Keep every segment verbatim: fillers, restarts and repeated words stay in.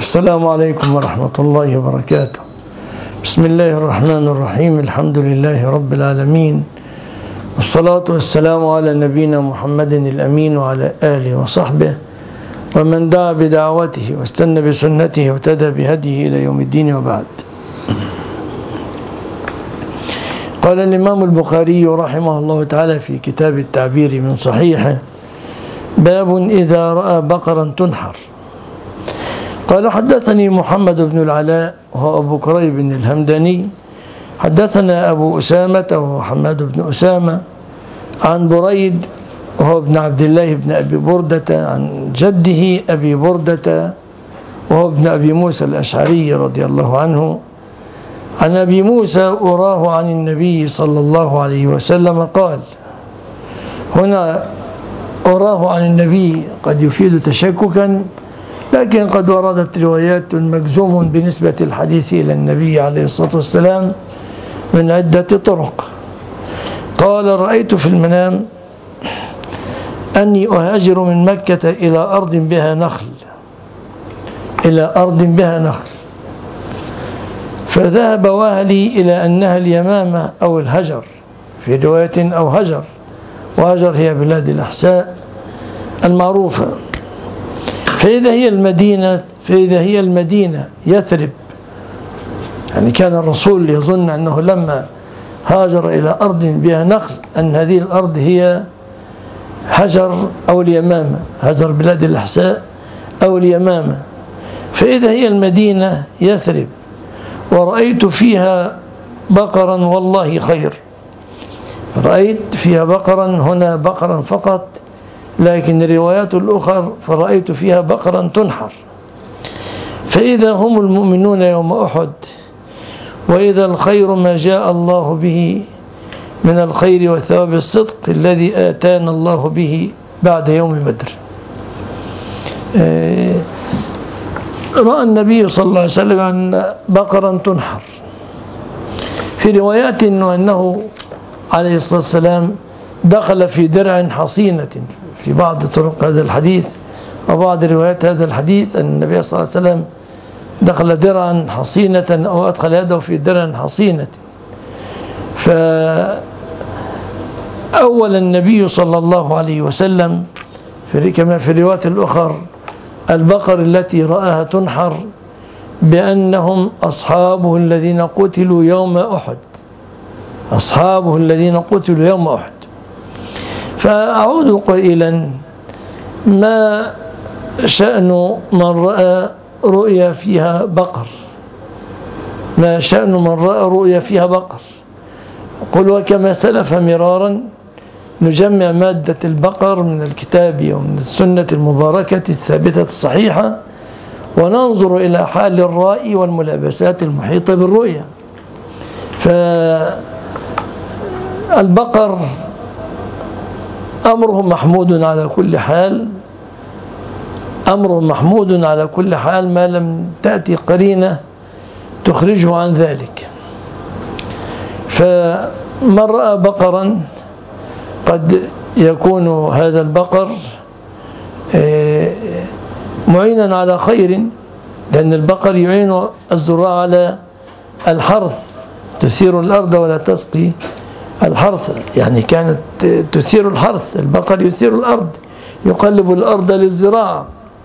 السلام عليكم ورحمة الله وبركاته. بسم الله الرحمن الرحيم. الحمد لله رب العالمين، والصلاة والسلام على نبينا محمد الأمين وعلى آله وصحبه ومن دعا بدعوته واستنى بسنته واهتدى بهديه إلى يوم الدين، وبعد. قال الإمام البخاري رحمه الله تعالى في كتاب التعبير من صحيحه: باب إذا رأى بقرا تنحر. قال: حدثني محمد بن العلاء وهو أبو كريب الهمداني، حدثنا أبو أسامة وهو حماد بن أسامة عن بريد وهو ابن عبد الله بن أبي بردة عن جده أبي بردة وهو ابن أبي موسى الأشعري رضي الله عنه عن أبي موسى أراه عن النبي صلى الله عليه وسلم قال. هنا أراه عن النبي قد يفيد تشككا، لكن قد وردت روايات مجزوم بنسبة الحديث إلى النبي عليه الصلاة والسلام من عدة طرق. قال: رأيت في المنام أني أهاجر من مكة إلى أرض بها نخل إلى أرض بها نخل فذهب وهلي إلى أنها اليمامة أو الهجر، في رواية أو هجر، وهجر هي بلاد الأحساء المعروفة. فإذا هي المدينة فإذا هي المدينة يثرب، يعني كان الرسول يظن أنه لما هاجر إلى أرض بها نخل أن هذه الأرض هي هجر أو اليمامة، هجر بلاد الأحساء أو اليمامة. فإذا هي المدينة يثرب ورأيت فيها بقرا والله خير. رأيت فيها بقرا، هنا بقرا فقط، لكن الروايات الأخرى فرأيت فيها بقرا تنحر. فإذا هم المؤمنون يوم أحد، وإذا الخير ما جاء الله به من الخير وثواب الصدق الذي آتانا الله به بعد يوم بدر. رأى النبي صلى الله عليه وسلم أن بقرا تنحر، في روايات أنه عليه الصلاة والسلام دخل في درع حصينة، في بعض طرق هذا الحديث وبعض روايات هذا الحديث أن النبي صلى الله عليه وسلم دخل درعا حصينة أو أدخل يده في درع حصينة. فأول النبي صلى الله عليه وسلم في كما في الروايات الأخرى البقر التي رآها تنحر بأنهم أصحابه الذين قتلوا يوم أحد، أصحابه الذين قتلوا يوم أحد. فأعود قائلا: ما شأن من رأى رؤيا فيها بقر؟ ما شأن من رأى رؤيا فيها بقر؟ قل: وكما سلف مرارا نجمع مادة البقر من الكتاب ومن السنة المباركة الثابتة الصحيحة، وننظر إلى حال الرائي والملابسات المحيطة بالرؤيا. فالبقر أمره محمود على كل حال، أمره محمود على كل حال ما لم تأتي قرينة تخرجه عن ذلك. فمن رأى بقرا قد يكون هذا البقر معينا على خير، لأن البقر يعين الزراع على الحرث، تثير الأرض ولا تسقي الحرث، يعني كانت تثير الحرث، البقر يثير الأرض، يقلب الأرض للزراعة،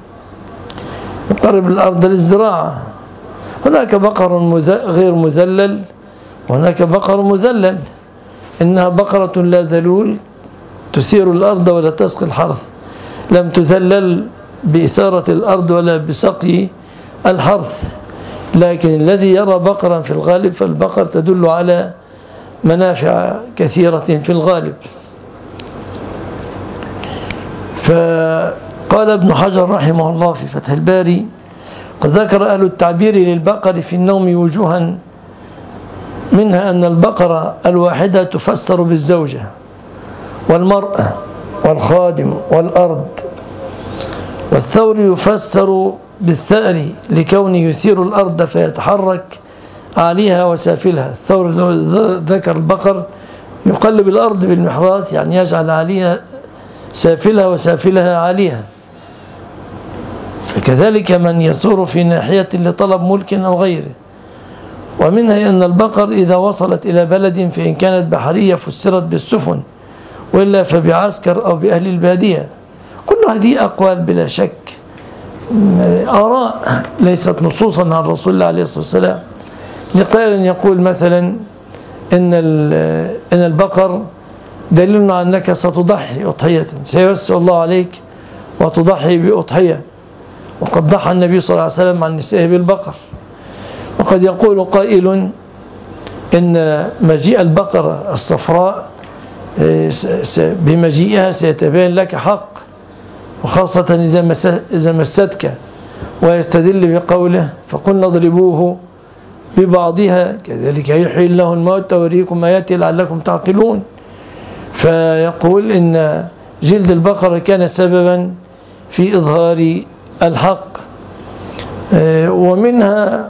يقرب الأرض للزراعة. هناك بقر غير مذلل وهناك بقر مذلل، إنها بقرة لا ذلول تثير الأرض ولا تسقي الحرث، لم تذلل بإثارة الأرض ولا بسقي الحرث. لكن الذي يرى بقرا في الغالب فالبقر تدل على منافع كثيرة في الغالب. فقال ابن حجر رحمه الله في فتح الباري: قد ذكر أهل التعبير للبقر في النوم وجوها، منها أن البقرة الواحدة تفسر بالزوجة والمرأة والخادم والأرض، والثور يفسر بالثأر لكونه يثير الأرض فيتحرك عليها وسافلها. الثور ذكر البقر يقلب الأرض بالمحراث، يعني يجعل عليها سافلها وسافلها عليها. فكذلك من يثور في ناحية لطلب ملك أو غيره. ومنها أن البقر إذا وصلت إلى بلد فإن كانت بحرية فسرت بالسفن، وإلا فبعسكر أو بأهل البادية. كل هذه أقوال بلا شك آراء ليست نصوصا عن رسول الله عليه الصلاة والسلام. لقائل يقول مثلا إن إن البقر دليل على أنك ستضحي أضحية، سيوسع الله عليك وتضحي بأضحية، وقد ضحى النبي صلى الله عليه وسلم عن نسائه بالبقر. وقد يقول قائل إن مجيء البقرة الصفراء بمجيئها سيتبين لك حق، وخاصة إذا مستك، ويستدل بقوله فقلنا اضربوه ببعضها كذلك يحيي الله الموت ويريكم آياته لعلكم تعقلون. فيقول إن جلد البقرة كان سببا في إظهار الحق. ومنها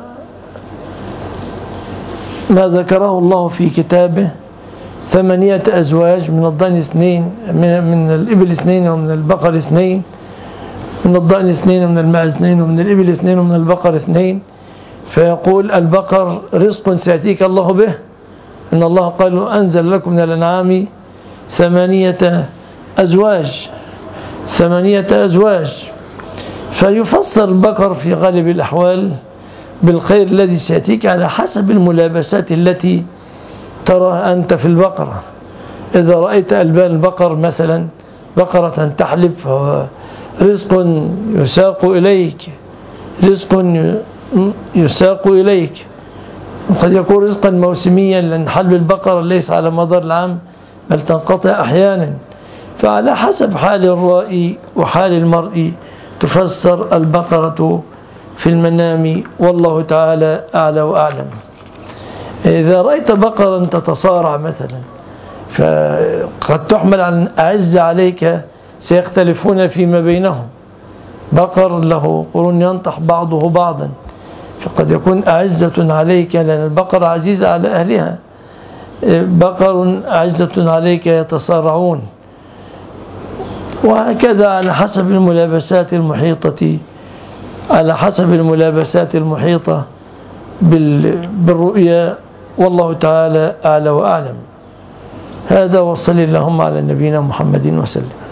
ما ذكره الله في كتابه ثمانية أزواج، من الضأن اثنين، من الإبل اثنين ومن البقر اثنين، من الضأن اثنين ومن الماعز اثنين ومن الإبل اثنين ومن البقر اثنين. فيقول البقر رزق سيأتيك الله به، إن الله قال أنزل لكم من الأنعام ثمانية أزواج ثمانية أزواج. فيفسر البقر في غالب الأحوال بالخير الذي سيأتيك على حسب الملابسات التي تراها أنت في البقرة. إذا رأيت ألبان البقر مثلا بقرة تحلب فهو رزق يساق إليك، رزق يساق إليك. وقد يكون رزقا موسميا، لأن حلب البقرة ليس على مدار العام بل تنقطع أحيانا. فعلى حسب حال الرائي وحال المرء تفسر البقرة في المنام، والله تعالى أعلى وأعلم. إذا رأيت بقرا تتصارع مثلا فقد تحمل عن أعز عليك، سيختلفون فيما بينهم. بقر له قرون ينطح بعضه بعضا، فقد يكون أعزة عليك لأن البقر عزيزة على أهلها، بقر أعزة عليك يتصارعون. وهكذا على حسب الملابسات المحيطة على حسب الملابسات المحيطة بالرؤيا، والله تعالى أعلى وأعلم. هذا وصلى اللهم على نبينا محمد وسلم.